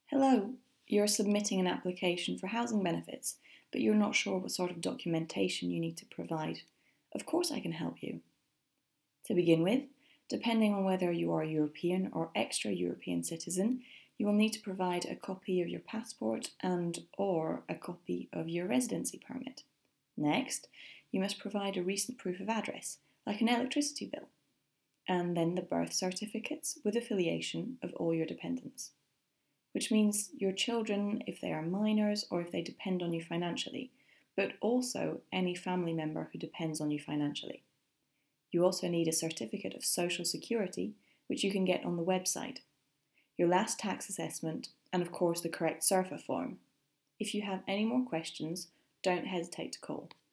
Hello, you're submitting an application for housing benefits, but you're not sure what sort of documentation you need to provide. Of course, I can help you. To begin with, depending on whether you are a European or extra-European citizen, you will need to provide a copy of your passport and/or a copy of your residency permit. Next, you must provide a recent proof of address, like an electricity bill, and then the birth certificates with affiliation of all your dependents, which means your children if they are minors or if they depend on you financially, but also any family member who depends on you financially. You also need a certificate of social security, which you can get on the website, your last tax assessment, and of course the correct SERFA form. If you have any more questions, don't hesitate to call.